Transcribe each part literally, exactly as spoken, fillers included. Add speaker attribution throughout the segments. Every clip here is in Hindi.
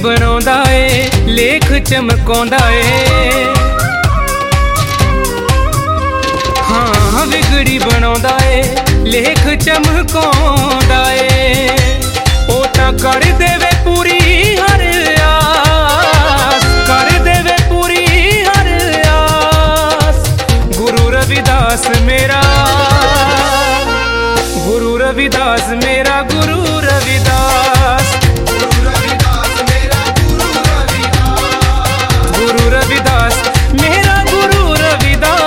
Speaker 1: बनाउंदा ए लेख चमकाउंदा ए। हाँ विगड़ी बनाउंदा ए लेख चमकाउंदा ए। ओ तां कर देवे पूरी हर आस, कर देवे पूरी हर आस। गुरु रविदास मेरा, गुरु रविदास मेरा, गुरु रविदास, गुरु रविदास मेरा, गुरु रविदास, गुरु रविदास मेरा, गुरु रविदास।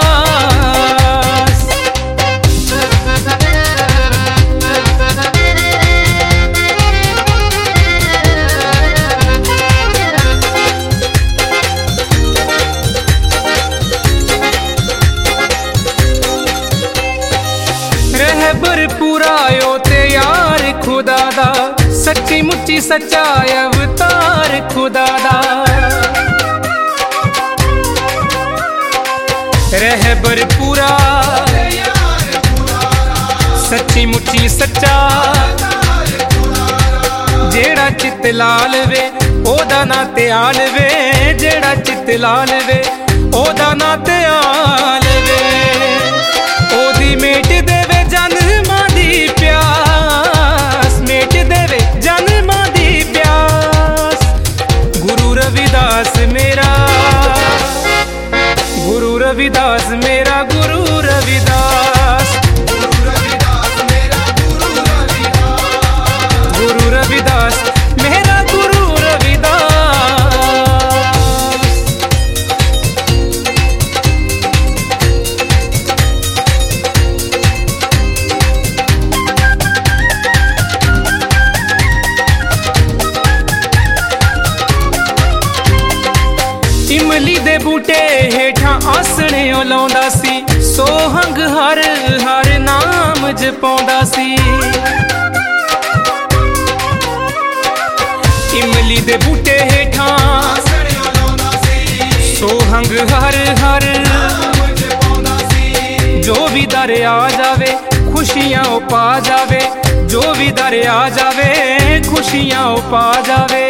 Speaker 1: रहबर पूरा यो ते यार खुदा दा, सच्ची मुच्ची सच्चा अवतार खुदा दा। रहबर पूरा सच्ची मुच्ची सच्चा, जेड़ा चित लाल वे ओदा ना त्याल वे, जेड़ा चित लाल वे ओदा ना त्याल वे। ओदी मेट देवे जन्मां दी प्यास, मेट देवे जन्मां दी प्यास। गुरु रविदास मेरा, गुरु रविदास मेरा, गुरु रविदास, गुरु रविदास मेरा, गुरु रविदास, गुरु रविदास मेरा, गुरु रविदास। इमली दे बूटे हेठां आसणे लाउंदा सी, सोहंग हर हर नाम जपाउंदा सी। इमली दे बूटे हेठां सोहंग हर हर नाम जपाउंदा सी। जो भी दर आ जावे खुशियां ओ पा जावे, जो भी दर आ जावे खुशियां ओ पा जावे।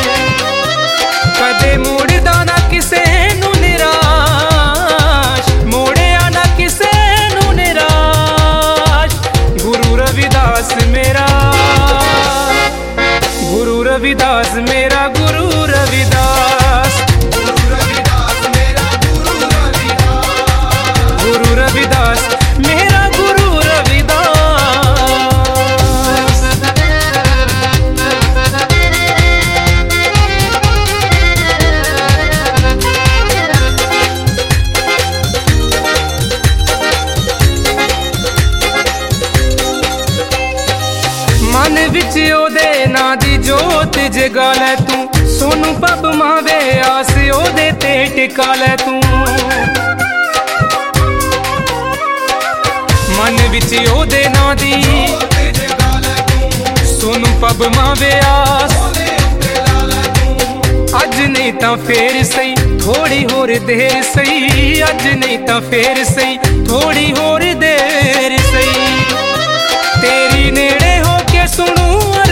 Speaker 1: कदे मुड़दा ना किसे नू निराश, मोड़िया ना किसे नू निराश। गुरु रविदास मेरा, गुरु रविदास मेरा, गुरु रविदास, गुरु रविदास मेरा, गुरु रविदास, गुरु रविदास मेरा, गुरु रविदास। मन विच ओदे नां दी जोत जगा लै तू, सोनू पब मावे आस ओदे ते टिका लै तू। मन विच ओदे नां दी सोनू पब मावे आस, अज नहीं तां फेर सही थोड़ी होर देर सही, अज नहीं तां फेर सही थोड़ी होर देर सही। तेरी नेड़े हो के सुनू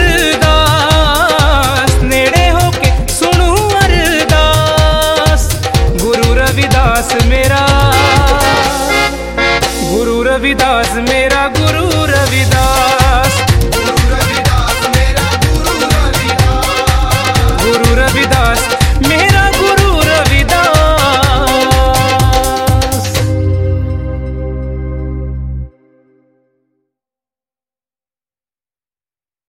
Speaker 1: अरदास, नेड़े हो के सुनू अरदास। गुरु रविदास मेरा, गुरु रविदास मेरा, गुरु रविदास।